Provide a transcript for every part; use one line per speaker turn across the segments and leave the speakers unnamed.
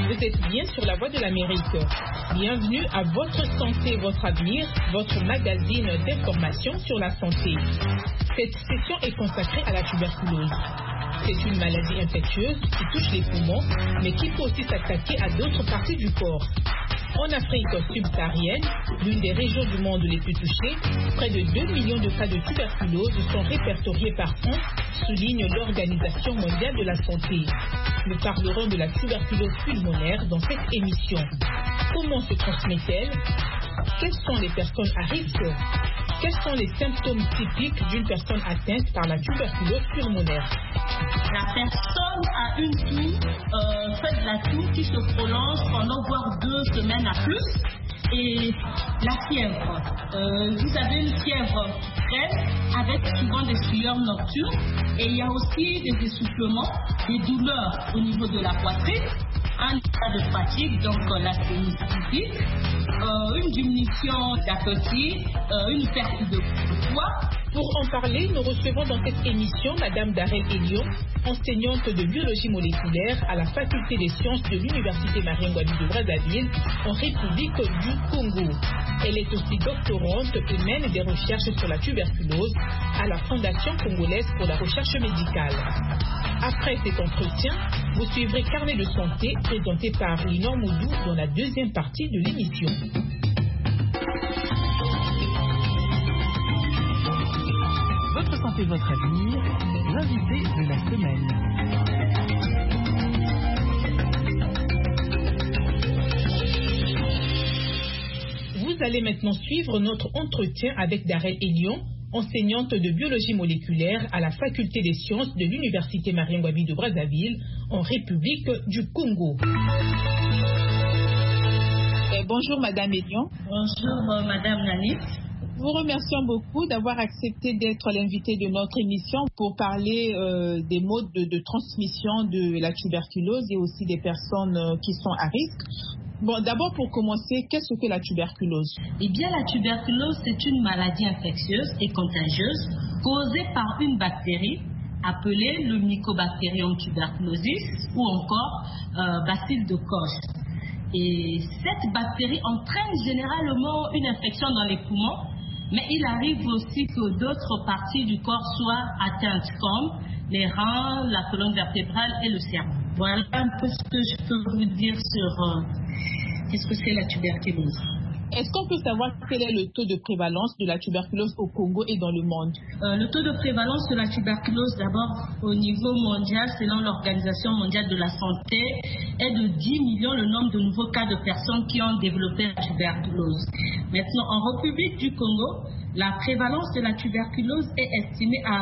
Vous êtes bien sur la voie de l'Amérique. Bienvenue à Votre Santé, Votre Avenir, votre magazine d'information sur la santé. Cette session est consacrée à la tuberculose. C'est une maladie infectieuse qui touche les poumons, mais qui peut aussi s'attaquer à d'autres parties du corps. En Afrique subsaharienne, l'une des régions du monde les plus touchées, près de 2 millions de cas de tuberculose sont répertoriés par an, souligne l'Organisation mondiale de la santé. Nous parlerons de la tuberculose pulmonaire dans cette émission. Comment se transmet-elle? Quelles sont les personnes à risque? Quels sont les symptômes typiques d'une personne atteinte par la tuberculose pulmonaire?
La personne a une toux, fait de la toux qui se prolonge pendant voire 2 semaines à plus. Et la fièvre. Vous avez une fièvre faible avec souvent des sueurs nocturnes. Et il y a aussi des essoufflements, des douleurs au niveau de la poitrine, un état de fatigue, donc la physique, une diminution d'appétit, une perte de poids.
Pour en parler, nous recevons dans cette émission Madame Darel Elion, enseignante de biologie moléculaire à la faculté des sciences de l'Université Marien-Ngouabi de Brazzaville, en République du Congo. Elle est aussi doctorante et mène des recherches sur la tuberculose à la Fondation congolaise pour la recherche médicale. Après cet entretien, vous suivrez Carnet de santé présenté par Linor Moudou dans la deuxième partie de l'émission. Votre santé, votre avenir, l'invité de la semaine. Vous allez maintenant suivre notre entretien avec Darel Elion, enseignante de biologie moléculaire à la faculté des sciences de l'Université Marien-Ngouabi de Brazzaville, en République du Congo. Bonjour Madame Elion.
Bonjour Madame Nanit.
Vous remercions beaucoup d'avoir accepté d'être l'invité de notre émission pour parler des modes de transmission de la tuberculose et aussi des personnes qui sont à risque. Bon, d'abord pour commencer, qu'est-ce que la tuberculose?
Eh bien, la tuberculose, c'est une maladie infectieuse et contagieuse causée par une bactérie appelée le Mycobacterium tuberculosis ou encore bacille de Koch. Et cette bactérie entraîne généralement une infection dans les poumons, mais il arrive aussi que d'autres parties du corps soient atteintes, comme les reins, la colonne vertébrale et le cerveau. Voilà un peu ce que je peux vous dire sur qu'est-ce que c'est la tuberculose.
Est-ce qu'on peut savoir quel est le taux de prévalence de la tuberculose au Congo et dans le monde?
Le taux de prévalence de la tuberculose, d'abord au niveau mondial, selon l'Organisation mondiale de la santé, est de 10 millions le nombre de nouveaux cas de personnes qui ont développé la tuberculose. Maintenant, en République du Congo, la prévalence de la tuberculose est estimée à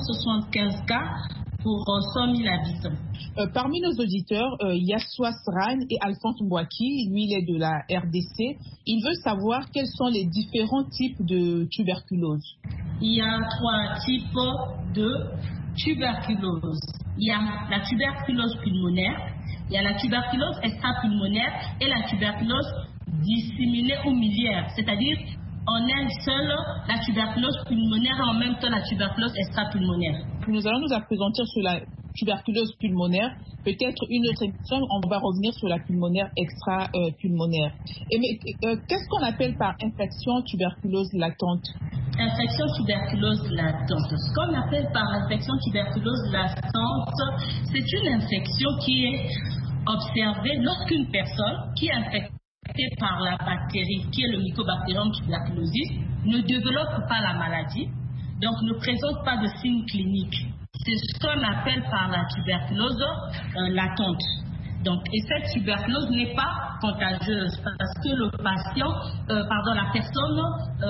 375 cas pour 100 000 habitants.
Parmi nos auditeurs, il y a Sran et Alphonse Mbouaki, lui il est de la RDC. Il veut savoir quels sont les différents types de tuberculose.
Il y a 3 types de tuberculose. Il y a la tuberculose pulmonaire, il y a la tuberculose extrapulmonaire et la tuberculose disséminée ou miliaire, c'est-à-dire en un seul, la tuberculose pulmonaire et en même temps la tuberculose extrapulmonaire.
Nous allons nous appesantir sur la tuberculose pulmonaire. Peut-être une autre émission, on va revenir sur la pulmonaire extra-pulmonaire. Qu'est-ce qu'on appelle par infection tuberculose latente?
Infection tuberculose latente. Ce qu'on appelle par infection tuberculose latente, c'est une infection qui est observée lorsqu'une personne qui est infectée par la bactérie qui est le Mycobacterium tuberculosis ne développe pas la maladie, donc ne présente pas de signes cliniques. C'est ce qu'on appelle par la tuberculose latente. Donc, et cette tuberculose n'est pas contagieuse parce que le patient, la personne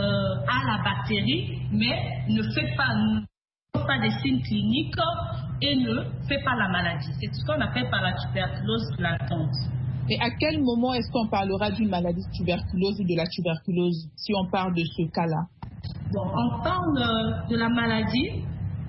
a la bactérie mais ne fait pas des signes cliniques et ne fait pas la maladie. C'est ce qu'on appelle par la tuberculose latente.
Et à quel moment est-ce qu'on parlera d'une maladie de tuberculose ou de la tuberculose si on parle de ce cas-là?
Bon, on parle de la maladie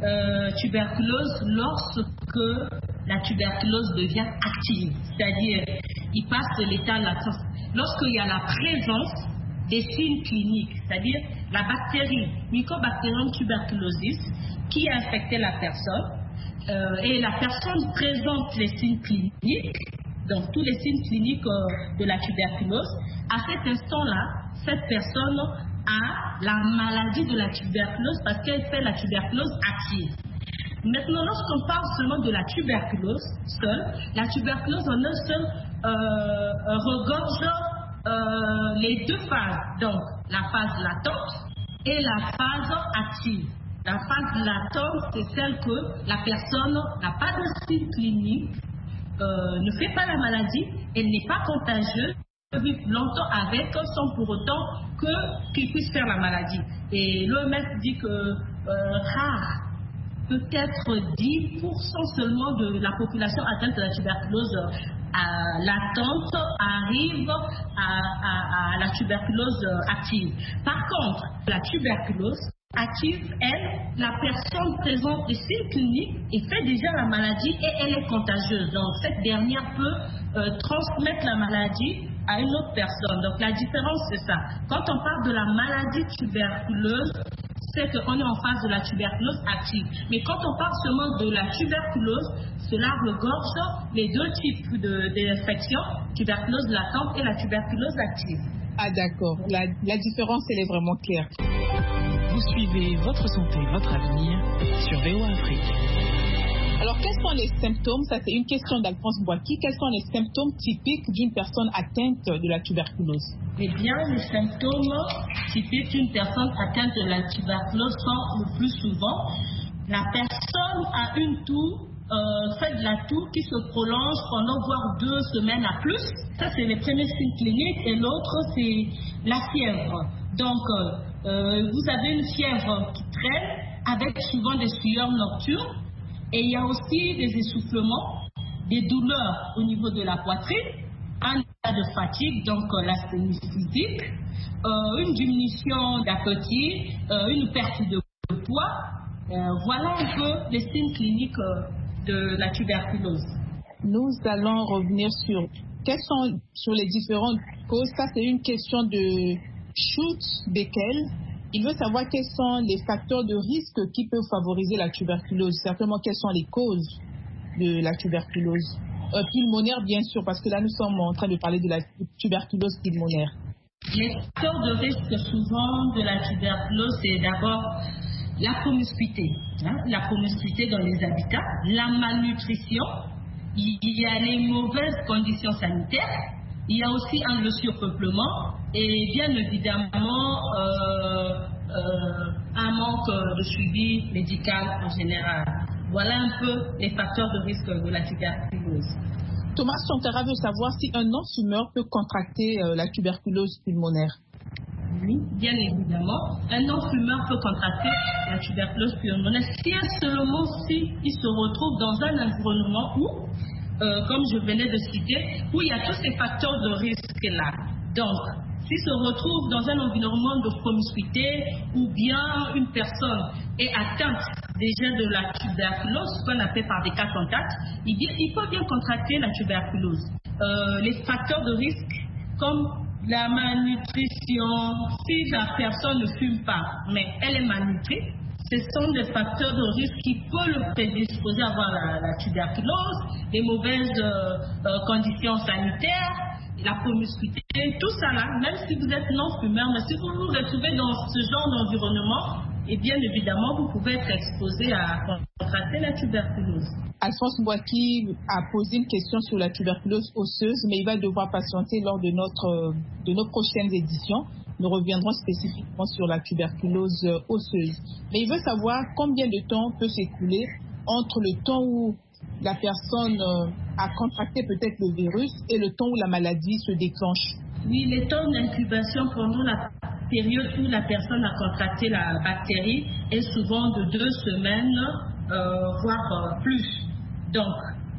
tuberculose lorsque la tuberculose devient active, c'est-à-dire il passe de l'état latent. Lorsqu'il y a la présence des signes cliniques, c'est-à-dire la bactérie Mycobacterium tuberculosis qui a infecté la personne et la personne présente les signes cliniques donc tous les signes cliniques de la tuberculose, à cet instant-là, cette personne a la maladie de la tuberculose parce qu'elle fait la tuberculose active. Maintenant, lorsqu'on parle seulement de la tuberculose seule, la tuberculose en un seul regorge les deux phases, donc la phase latente et la phase active. La phase latente, c'est celle que la personne n'a pas de signe clinique, ne fait pas la maladie, elle n'est pas contagieuse, vivre longtemps avec sans pour autant qu'il puisse faire la maladie. Et l'OMS dit que rare, peut-être 10% seulement de la population atteinte de la tuberculose latente arrive à la tuberculose active. Par contre, la tuberculose active, elle, la personne présente des signes cliniques et fait déjà la maladie et elle est contagieuse. Donc cette dernière peut transmettre la maladie à une autre personne. Donc la différence c'est ça. Quand on parle de la maladie tuberculeuse, c'est qu'on est en phase de la tuberculose active. Mais quand on parle seulement de la tuberculose, cela regorge les deux types d'infections, tuberculose latente et la tuberculose active.
Ah d'accord, la différence elle est vraiment claire.
Vous suivez Votre Santé, Votre Avenir sur VOA Afrique.
Alors, quels sont les symptômes? Ça, c'est une question d'Alphonse Boaki. Quels sont les symptômes typiques d'une personne atteinte de la tuberculose?
Eh bien, les symptômes typiques d'une personne atteinte de la tuberculose sont le plus souvent la personne a une toux, fait de la toux qui se prolonge pendant voire 2 semaines à plus. Ça, c'est les premiers signes cliniques. Et l'autre, c'est la fièvre. Donc, vous avez une fièvre qui traîne avec souvent des sueurs nocturnes. Et il y a aussi des essoufflements, des douleurs au niveau de la poitrine, un état de fatigue, donc l'asthénie physique, une diminution d'appétit, une perte de poids. Voilà un peu les signes cliniques de la tuberculose.
Nous allons revenir sur les différentes causes. Ça, c'est une question de Schultz Beckel. Il veut savoir quels sont les facteurs de risque qui peuvent favoriser la tuberculose. Certainement, quelles sont les causes de la tuberculose pulmonaire, bien sûr, parce que là, nous sommes en train de parler de la tuberculose pulmonaire.
Les facteurs de risque souvent de la tuberculose, c'est d'abord la promiscuité. La promiscuité dans les habitats, la malnutrition, il y a les mauvaises conditions sanitaires, il y a aussi le surpeuplement et bien évidemment un manque de suivi médical en général. Voilà un peu les facteurs de risque de la tuberculose.
Thomas Sontara veut savoir si un non-fumeur peut contracter la tuberculose pulmonaire.
Oui, bien évidemment. Un non-fumeur peut contracter la tuberculose pulmonaire si seulement il se retrouve dans un environnement où, comme je venais de citer, où il y a tous ces facteurs de risque-là. Donc, s'il se retrouve dans un environnement de promiscuité ou bien une personne est atteinte déjà de la tuberculose, ce qu'on appelle par des cas contacts, il peut bien contracter la tuberculose. Les facteurs de risque, comme la malnutrition, si la personne ne fume pas, mais elle est malnutrie, ce sont des facteurs de risque qui peuvent le prédisposer à avoir la tuberculose, les mauvaises conditions sanitaires, la promiscuité, tout ça là, même si vous êtes non-fumeur, mais si vous vous retrouvez dans ce genre d'environnement, et bien évidemment, vous pouvez être exposé à contracter la tuberculose.
Alphonse Boaki a posé une question sur la tuberculose osseuse, mais il va devoir patienter lors de nos prochaines éditions. Nous reviendrons spécifiquement sur la tuberculose osseuse. Mais il veut savoir combien de temps peut s'écouler entre le temps où la personne a contracté peut-être le virus et le temps où la maladie se déclenche.
Oui, les temps d'incubation pendant la période où la personne a contracté la bactérie est souvent de 2 semaines, voire plus. Donc,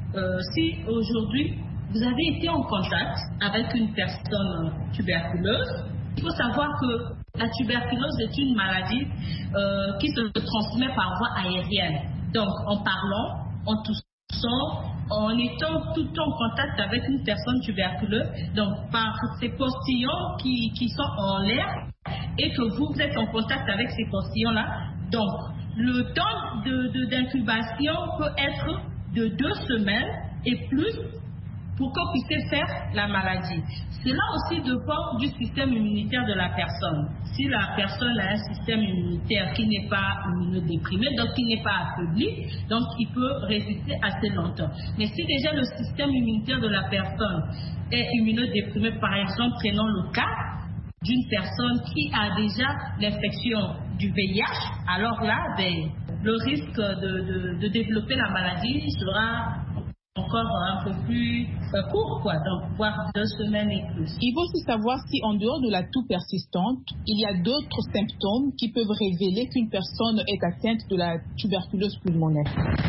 si aujourd'hui vous avez été en contact avec une personne tuberculeuse, il faut savoir que la tuberculose est une maladie qui se transmet par voie aérienne. Donc, en parlant, en toussant, en étant tout le temps en contact avec une personne tuberculeuse, donc par ces postillons qui sont en l'air et que vous êtes en contact avec ces postillons-là. Donc, le temps d'incubation peut être de 2 semaines et plus pour qu'on puisse faire la maladie. Cela aussi dépend du système immunitaire de la personne. Si la personne a un système immunitaire qui n'est pas immunodéprimé, donc qui n'est pas affaibli, donc il peut résister assez longtemps. Mais si déjà le système immunitaire de la personne est immunodéprimé, par exemple, prenons le cas d'une personne qui a déjà l'infection du VIH, alors là, le risque de développer la maladie sera encore un peu plus court, donc voire 2 semaines et plus.
Il faut aussi savoir si en dehors de la toux persistante, il y a d'autres symptômes qui peuvent révéler qu'une personne est atteinte de la tuberculose pulmonaire.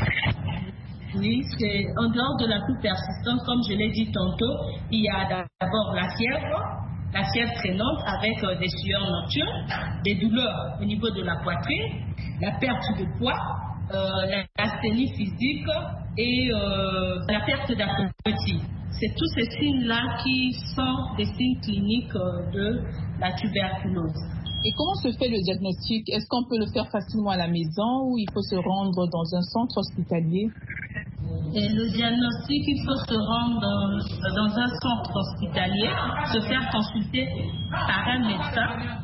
Oui, c'est en dehors de la toux persistante, comme je l'ai dit tantôt, il y a d'abord la fièvre traînante avec des sueurs nocturnes, des douleurs au niveau de la poitrine, la perte de poids, l'asthénie physique et la perte d'appétit. C'est tous ces signes-là qui sont des signes cliniques de la tuberculose.
Et comment se fait le diagnostic? Est-ce qu'on peut le faire facilement à la maison ou il faut se rendre dans un centre hospitalier?
Et le diagnostic, il faut se rendre dans un centre hospitalier, se faire consulter par un médecin.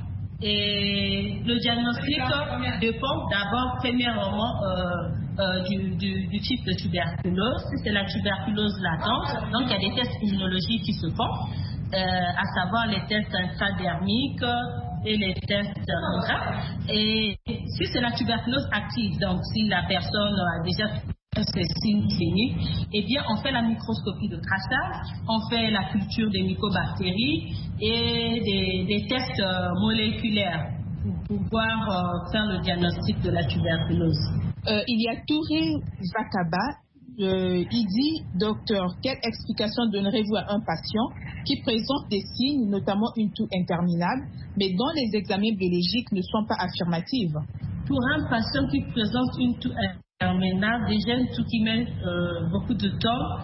Et le diagnostic dépend d'abord, premièrement, du type de tuberculose. Si c'est la tuberculose latente, donc il y a des tests immunologiques qui se font, à savoir les tests intradermiques et les tests orales. Et si c'est la tuberculose active, donc si la personne a déjà ces signes cliniques, eh bien on fait la microscopie de traçage, on fait la culture des mycobactéries et des tests moléculaires pour pouvoir faire le diagnostic de la tuberculose.
Il y a Touré Zakaba. Il dit, docteur, quelle explication donnerez-vous à un patient qui présente des signes, notamment une toux interminable, mais dont les examens biologiques ne sont pas affirmatifs?
Pour un patient qui présente une toux interminable, déjà une toux qui met beaucoup de temps,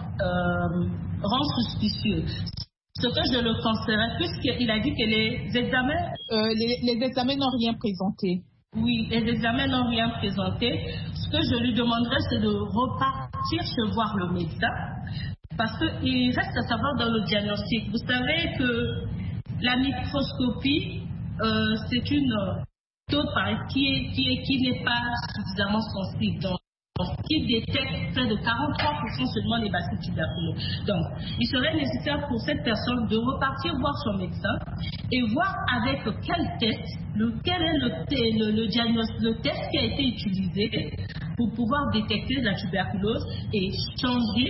rend suspicieux. Ce que je le conseillerais, puisqu'il a dit que les examens...
les examens n'ont rien présenté.
Oui, les examens n'ont rien présenté. Ce que je lui demanderais, c'est de repartir se voir le médecin, parce qu'il reste à savoir dans le diagnostic. Vous savez que la microscopie, c'est une méthode qui n'est pas suffisamment sensible. Donc, qui détecte près de 43% seulement les bacilles tuberculeuses. Donc, il serait nécessaire pour cette personne de repartir voir son médecin et voir avec quel test, quel est le diagnostic, le test qui a été utilisé pour pouvoir détecter la tuberculose et changer,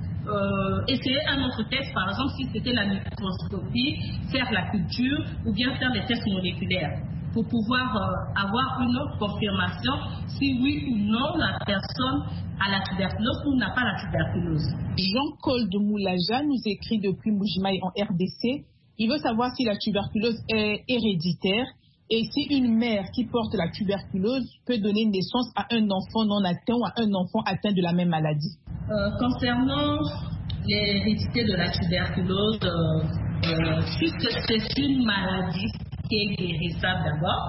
essayer un autre test, par exemple si c'était la microscopie, faire la culture ou bien faire des tests moléculaires, pour pouvoir avoir une autre confirmation si oui ou non la personne a la tuberculose ou n'a pas la tuberculose.
Jean-Claude Moulaja nous écrit depuis Mbujimayi en RDC. Il veut savoir si la tuberculose est héréditaire et si une mère qui porte la tuberculose peut donner naissance à un enfant non atteint ou à un enfant atteint de la même maladie.
Concernant l'hérédité de la tuberculose, puisque c'est une maladie qui est guérissable d'abord.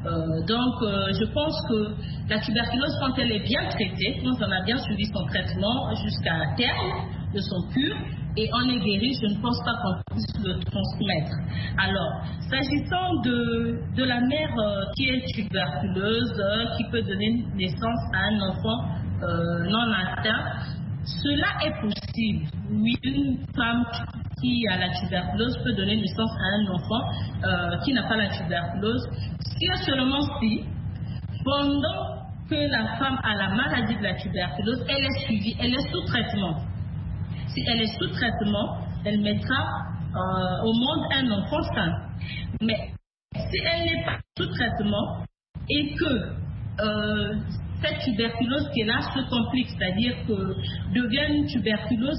Je pense que la tuberculose, quand elle est bien traitée, quand on a bien suivi son traitement jusqu'à terme de son cure et on est guéri, je ne pense pas qu'on puisse le transmettre. Alors, s'agissant de la mère qui est tuberculeuse, qui peut donner naissance à un enfant non atteint, cela est possible. Oui, une femme qui a la tuberculose peut donner naissance à un enfant qui n'a pas la tuberculose, si et seulement si, pendant que la femme a la maladie de la tuberculose, elle est suivie, elle est sous traitement. Si elle est sous traitement, elle mettra au monde un enfant sain. Mais si elle n'est pas sous traitement et que cette tuberculose qui est là se complique, c'est-à-dire que devient une tuberculose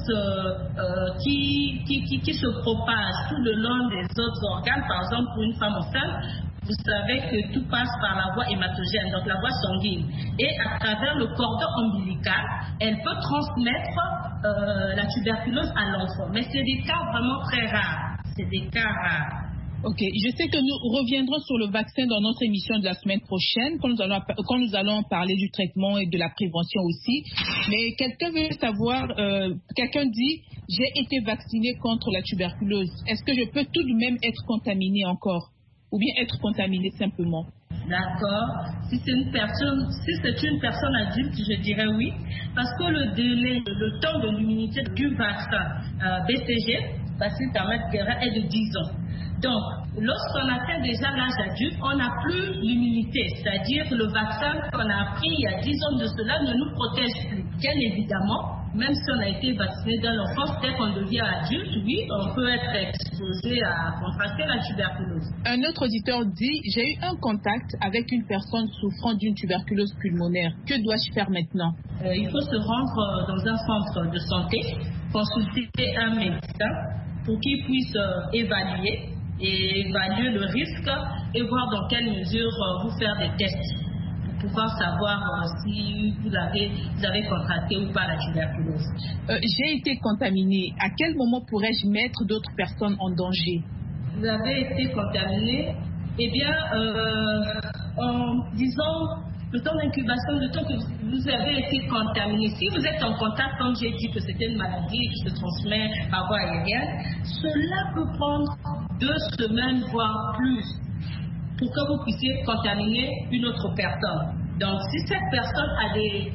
qui se propage tout le long des autres organes. Par exemple, pour une femme enceinte, vous savez que tout passe par la voie hématogène, donc la voie sanguine. Et à travers le cordon ombilical, elle peut transmettre la tuberculose à l'enfant. Mais c'est des cas vraiment très rares. C'est des cas rares.
Ok, je sais que nous reviendrons sur le vaccin dans notre émission de la semaine prochaine, quand nous allons parler du traitement et de la prévention aussi. Mais quelqu'un veut savoir, quelqu'un dit, j'ai été vacciné contre la tuberculose. Est-ce que je peux tout de même être contaminé encore? Ou bien être contaminé simplement?
D'accord. Si c'est une personne adulte, je dirais oui, parce que le temps de l'immunité du vaccin BCG, vaccin permettre guérir, est de 10 ans. Donc, lorsqu'on atteint déjà l'âge adulte, on n'a plus l'immunité, c'est-à-dire le vaccin qu'on a pris il y a 10 ans de cela ne nous protège plus. Bien évidemment, même si on a été vacciné dans l'enfance, dès qu'on devient adulte, oui, on peut être exposé à contracter la tuberculose.
Un autre auditeur dit, j'ai eu un contact avec une personne souffrant d'une tuberculose pulmonaire. Que dois-je faire maintenant?
Il faut se rendre dans un centre de santé, consulter un médecin pour qu'il puisse évaluer le risque et voir dans quelle mesure vous faire des tests pour pouvoir savoir si vous avez contracté ou pas la tuberculose.
J'ai été contaminé. À quel moment pourrais-je mettre d'autres personnes en danger?
Vous avez été contaminé, eh bien, en disant le temps d'incubation, le temps que vous avez été contaminé. Si vous êtes en contact, comme j'ai dit que c'était une maladie qui se transmet par voie aérienne, cela peut prendre 2 semaines, voire plus, pour que vous puissiez contaminer une autre personne. Donc, si cette personne a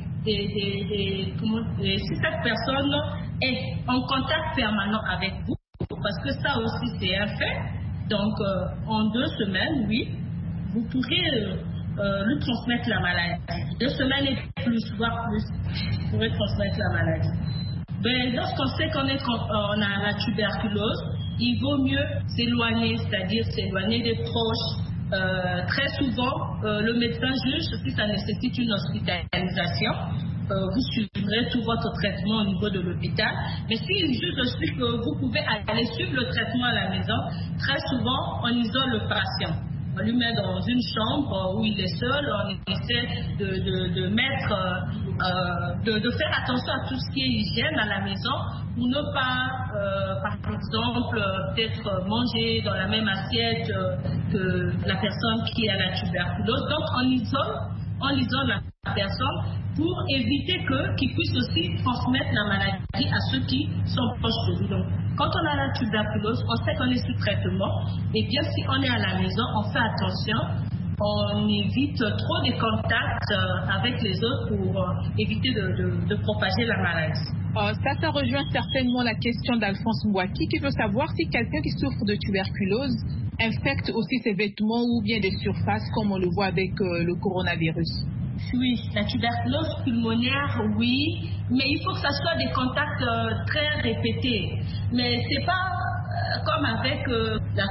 si cette personne est en contact permanent avec vous, parce que ça aussi c'est un fait, donc en 2 semaines, oui, vous pourrez lui transmettre la maladie. 2 semaines et plus, voire plus, vous pourrez transmettre la maladie. Ben, lorsqu'on sait qu'on a la tuberculose, il vaut mieux s'éloigner, c'est-à-dire s'éloigner des proches. Très souvent, le médecin juge si ça nécessite une hospitalisation. Vous suivrez tout votre traitement au niveau de l'hôpital. Mais s'il juge aussi que vous pouvez aller suivre le traitement à la maison, très souvent, on isole le patient. On lui met dans une chambre où il est seul, on essaie de faire attention à tout ce qui est hygiène à la maison pour ne pas, par exemple, peut-être manger dans la même assiette que la personne qui a la tuberculose. Donc on isole la personne pour éviter qu'il puisse aussi transmettre la maladie à ceux qui sont proches de lui. Donc, quand on a la tuberculose, on sait qu'on est sous traitement. Et bien, si on est à la maison, on fait attention. On évite trop de contacts avec les autres pour éviter de propager la maladie.
Ça rejoint certainement la question d'Alphonse Mbouaki qui veut savoir si quelqu'un qui souffre de tuberculose infecte aussi ses vêtements ou bien des surfaces comme on le voit avec le coronavirus.
Oui, la tuberculose pulmonaire, oui, mais il faut que ce soit des contacts très répétés. Mais c'est pas comme avec la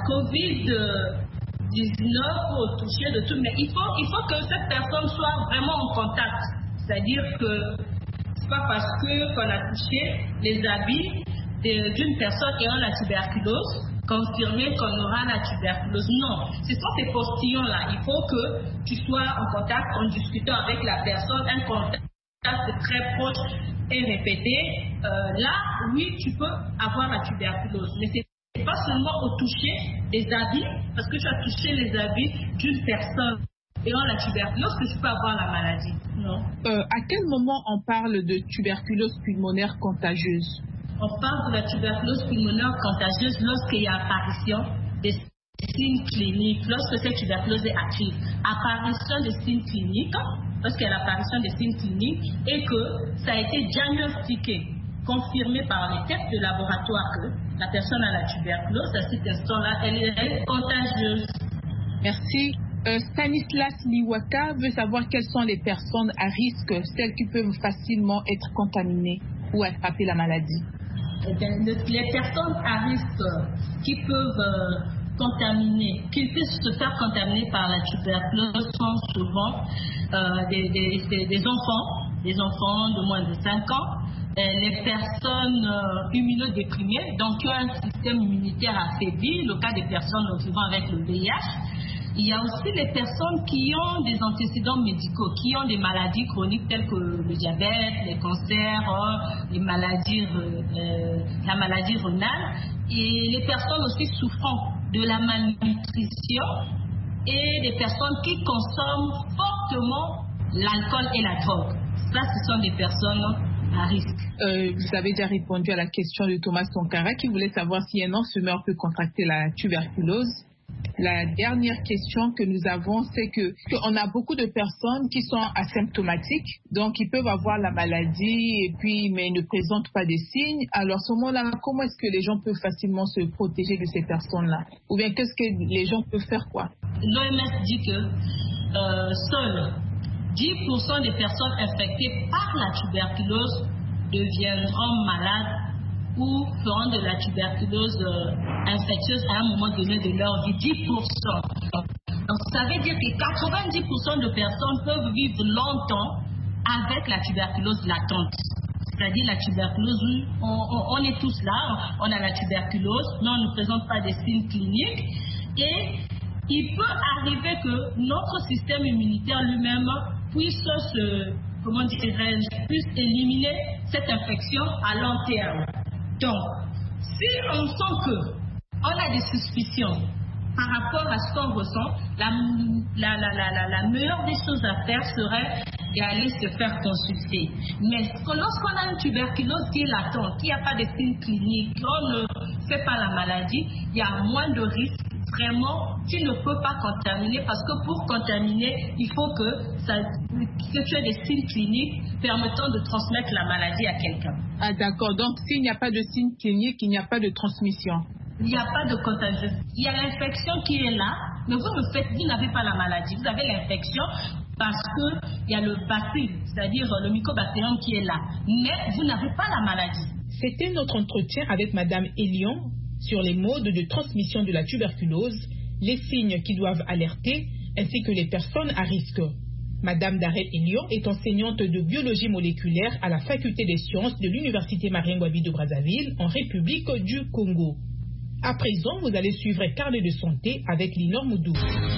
COVID-19 pour toucher de tout, mais il faut que cette personne soit vraiment en contact. C'est-à-dire que c'est pas parce qu'on a touché les habits d'une personne ayant la tuberculose confirmer qu'on aura la tuberculose. Non, ce sont ces postillons-là. Il faut que tu sois en contact, en discutant avec la personne, un contact très proche et répété. Là, oui, tu peux avoir la tuberculose. Mais c'est pas seulement au toucher des habits, parce que tu as touché les habits d'une personne ayant la tuberculose que tu peux avoir la maladie. Non.
À quel moment on parle de tuberculose pulmonaire contagieuse?
On parle de la tuberculose pulmonaire contagieuse lorsqu'il y a apparition des signes cliniques, lorsque cette tuberculose est active. Apparition des signes cliniques, lorsqu'il y a l'apparition des signes cliniques et que ça a été diagnostiqué, confirmé par les tests de laboratoire que la personne a la tuberculose, à cet instant-là, elle est contagieuse.
Merci. Stanislas Liwaka veut savoir quelles sont les personnes à risque, celles qui peuvent facilement être contaminées ou attraper la maladie.
Les personnes à risque qui peuvent qui puissent se faire contaminer par la tuberculose sont souvent des enfants de moins de 5 ans, les personnes immunodéprimées, donc qui ont un système immunitaire affaibli, le cas des personnes vivant avec le VIH. Il y a aussi les personnes qui ont des antécédents médicaux, qui ont des maladies chroniques telles que le diabète, les cancers, la maladie rénale, et les personnes aussi souffrant de la malnutrition et des personnes qui consomment fortement l'alcool et la drogue. Ça, ce sont des personnes à risque.
Vous avez déjà répondu à la question de Thomas Sankara qui voulait savoir si un non-fumeur peut contracter la tuberculose. La dernière question que nous avons, c'est qu'on a beaucoup de personnes qui sont asymptomatiques, donc ils peuvent avoir la maladie mais ils ne présentent pas des signes. Alors à ce moment-là, comment est-ce que les gens peuvent facilement se protéger de ces personnes-là? Ou bien qu'est-ce que les gens peuvent faire quoi?
L'OMS dit que seuls 10% des personnes infectées par la tuberculose deviendront malades ou feront de la tuberculose infectieuse à un moment donné de leur vie. 10%. Donc ça veut dire que 90% de personnes peuvent vivre longtemps avec la tuberculose latente. C'est-à-dire la tuberculose, on est tous là, on a la tuberculose, mais on ne présente pas des signes cliniques. Et il peut arriver que notre système immunitaire lui-même puisse éliminer cette infection à long terme. Donc, si on sent qu'on a des suspicions par rapport à ce qu'on ressent, la meilleure des choses à faire serait d'aller se faire consulter. Mais lorsqu'on a une tuberculose qui est latente, qui n'a pas de signes cliniques, on ne fait pas la maladie, il y a moins de risques. Vraiment, tu ne peux pas contaminer parce que pour contaminer, il faut que tu aies des signes cliniques permettant de transmettre la maladie à quelqu'un.
Ah d'accord, donc s'il n'y a pas de signes cliniques, il n'y a pas de transmission.
Il n'y a pas de contagion. Il y a l'infection qui est là, mais vous n'avez pas la maladie. Vous avez l'infection parce qu'il y a le bacille, c'est-à-dire le mycobacterium qui est là. Mais vous n'avez pas la maladie.
C'était notre entretien avec Madame Elion sur les modes de transmission de la tuberculose, les signes qui doivent alerter, ainsi que les personnes à risque. Madame Darel Elion est enseignante de biologie moléculaire à la faculté des sciences de l'Université Marien-Ngouabi de Brazzaville, en République du Congo. À présent, vous allez suivre un carnet de santé avec Linor Moudou.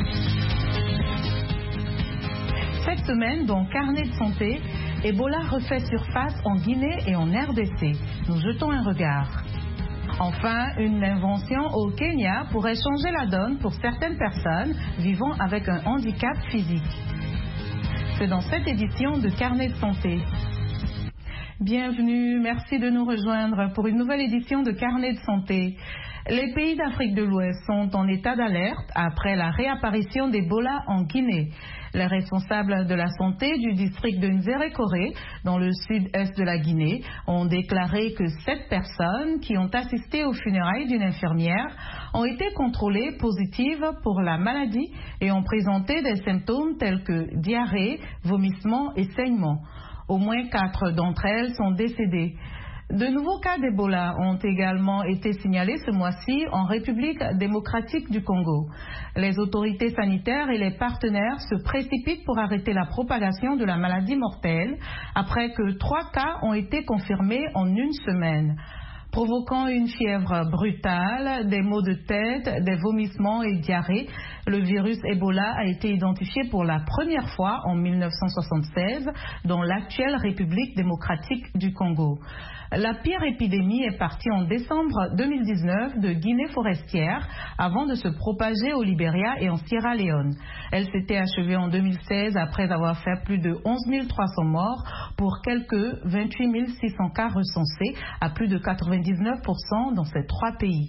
Cette semaine, dans Carnet de santé, Ebola refait surface en Guinée et en RDC. Nous jetons un regard. Enfin, une invention au Kenya pourrait changer la donne pour certaines personnes vivant avec un handicap physique. C'est dans cette édition de Carnet de santé. Bienvenue, merci de nous rejoindre pour une nouvelle édition de Carnet de santé. Les pays d'Afrique de l'Ouest sont en état d'alerte après la réapparition d'Ebola en Guinée. Les responsables de la santé du district de Nzérékoré, dans le sud-est de la Guinée, ont déclaré que 7 personnes qui ont assisté aux funérailles d'une infirmière ont été contrôlées positives pour la maladie et ont présenté des symptômes tels que diarrhée, vomissements et saignements. Au moins 4 d'entre elles sont décédées. De nouveaux cas d'Ebola ont également été signalés ce mois-ci en République démocratique du Congo. Les autorités sanitaires et les partenaires se précipitent pour arrêter la propagation de la maladie mortelle après que 3 cas ont été confirmés en une semaine. Provoquant une fièvre brutale, des maux de tête, des vomissements et diarrhée, le virus Ebola a été identifié pour la première fois en 1976 dans l'actuelle République démocratique du Congo. La pire épidémie est partie en décembre 2019 de Guinée forestière avant de se propager au Libéria et en Sierra Leone. Elle s'était achevée en 2016 après avoir fait plus de 11 300 morts pour quelques 28 600 cas recensés à plus de 99% dans ces 3 pays.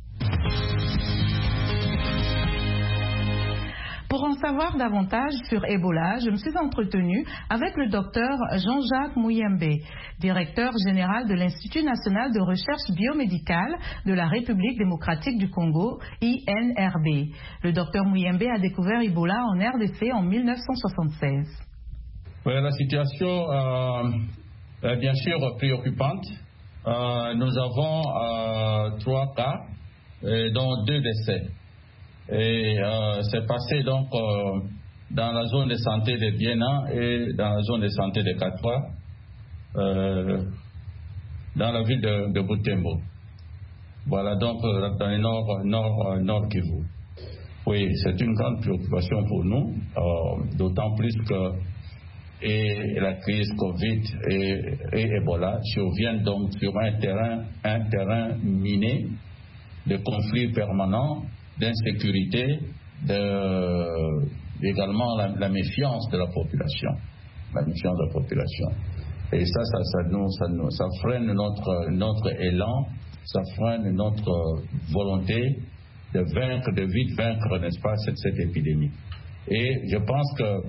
Pour en savoir davantage sur Ebola, je me suis entretenue avec le docteur Jean-Jacques Muyembe, directeur général de l'Institut national de recherche biomédicale de la République démocratique du Congo, INRB. Le docteur Muyembe a découvert Ebola en RDC en 1976.
Oui, la situation est bien sûr préoccupante. Nous avons 3 cas, dont 2 décès. Et c'est passé donc dans la zone de santé de Biena et dans la zone de santé de Katwa, dans la ville de Butembo. Voilà donc dans le nord Kivu. Oui, c'est une grande préoccupation pour nous, d'autant plus que la crise Covid et Ebola surviennent donc sur un terrain miné de conflits permanents d'insécurité, également la méfiance de la population. La méfiance de la population. Et ça freine notre élan, ça freine notre volonté de vite vaincre, n'est-ce pas, cette épidémie. Et je pense que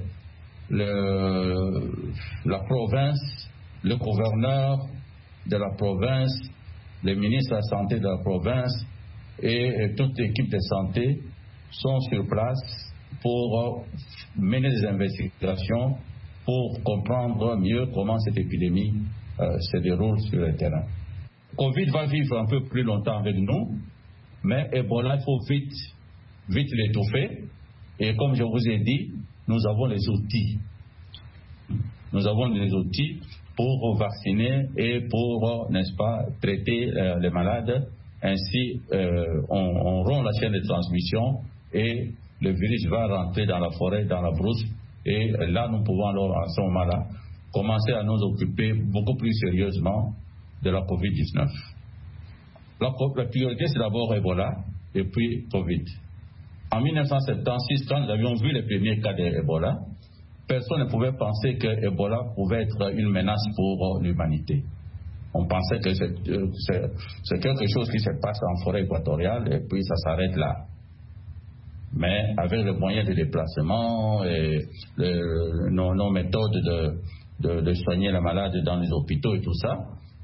la province, le gouverneur de la province, le ministre de la Santé de la province et toute l'équipe de santé sont sur place pour mener des investigations pour comprendre mieux comment cette épidémie se déroule sur le terrain. Covid va vivre un peu plus longtemps avec nous, mais Ebola, il faut vite l'étouffer. Et comme je vous ai dit, nous avons les outils. Nous avons les outils pour vacciner et pour, n'est-ce pas, traiter les malades. Ainsi, on rompt la chaîne de transmission et le virus va rentrer dans la forêt, dans la brousse. Et là, nous pouvons alors, à ce moment-là, commencer à nous occuper beaucoup plus sérieusement de la COVID-19. La priorité, c'est d'abord Ebola et puis COVID. En 1976, quand nous avions vu les premiers cas d'Ebola, personne ne pouvait penser que Ebola pouvait être une menace pour l'humanité. On pensait que c'est quelque chose qui se passe en forêt équatoriale et puis ça s'arrête là. Mais avec les moyens de déplacement et nos méthodes de soigner les malades dans les hôpitaux et tout ça,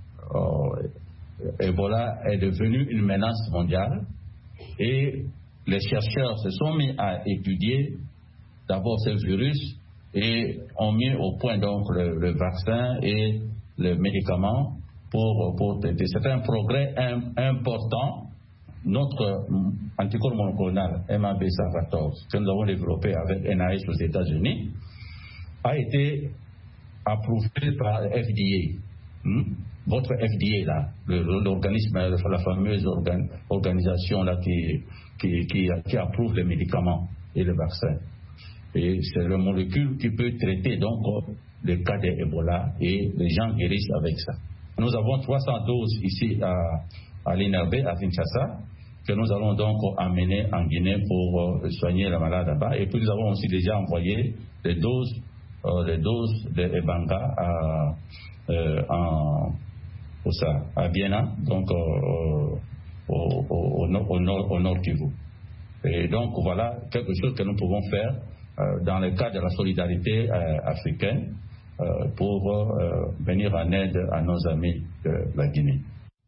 Ebola est devenu une menace mondiale et les chercheurs se sont mis à étudier d'abord ce virus et ont mis au point donc le vaccin et le médicament pour traiter. C'est un progrès important. Notre anticorps monoclonal MAB114 que nous avons développé avec NIH aux États-Unis a été approuvé par FDA. Votre FDA là, l'organisme, la fameuse organisation là qui approuve les médicaments et les vaccins. Et c'est la molécule qui peut traiter donc les cas d'Ebola et les gens guérissent avec ça. Nous avons 300 doses ici à l'INRB, à Kinshasa, que nous allons donc amener en Guinée pour soigner la malade là-bas. Et puis nous avons aussi déjà envoyé les doses de Ebanga à Biena, donc au nord Kivu. Et donc voilà quelque chose que nous pouvons faire dans le cadre de la solidarité africaine pour venir en aide à nos amis de la Guinée.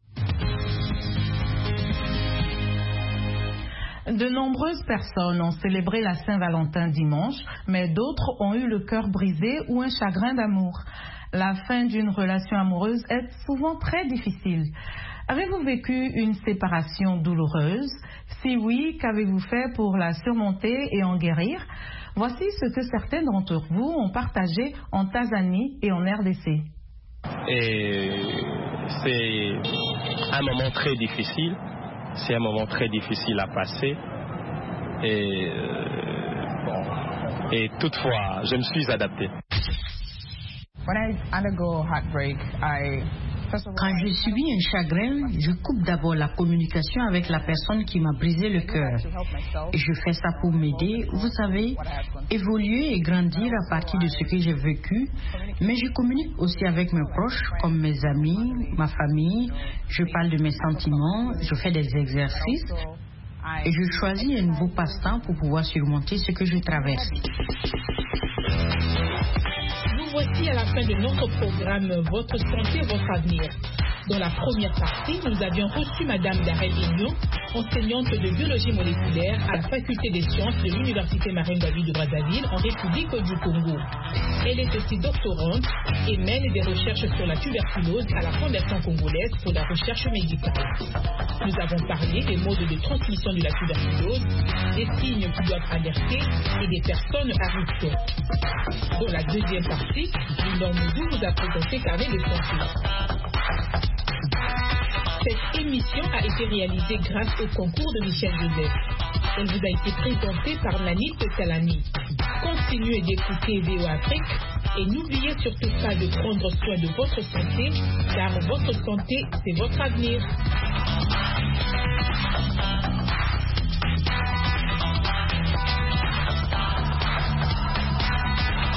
De nombreuses personnes ont célébré la Saint-Valentin dimanche, mais d'autres ont eu le cœur brisé ou un chagrin d'amour. La fin d'une relation amoureuse est souvent très difficile. Avez-vous vécu une séparation douloureuse? Si oui, qu'avez-vous fait pour la surmonter et en guérir? Voici ce que certains d'entre vous ont partagé en Tanzanie et en RDC.
Et c'est un moment très difficile. C'est un moment très difficile à passer. Et toutefois, je me suis adapté.
Quand je subis un chagrin, je coupe d'abord la communication avec la personne qui m'a brisé le cœur. Et je fais ça pour m'aider, vous savez, évoluer et grandir à partir de ce que j'ai vécu. Mais je communique aussi avec mes proches, comme mes amis, ma famille. Je parle de mes sentiments, je fais des exercices. Et je choisis un nouveau passe-temps pour pouvoir surmonter ce que je traverse.
Voici à la fin de notre programme Votre santé, votre avenir. Dans la première partie, nous avions reçu Madame Darel Igno, enseignante de biologie moléculaire à la faculté des sciences de l'Université Marine-David de Brazzaville en République du Congo. Elle est aussi doctorante et mène des recherches sur la tuberculose à la Fondation congolaise pour la recherche médicale. Nous avons parlé des modes de transmission de la tuberculose, des signes qui doivent alerter et des personnes à risque. Dans la deuxième partie, Gildan Moudou vous a présenté Carnet de santé. Cette émission a été réalisée grâce au concours de Michel Joseph. Elle vous a été présentée par Nanit Talani. Continuez d'écouter VOA Afrique et n'oubliez surtout pas de prendre soin de votre santé, car votre santé, c'est votre avenir.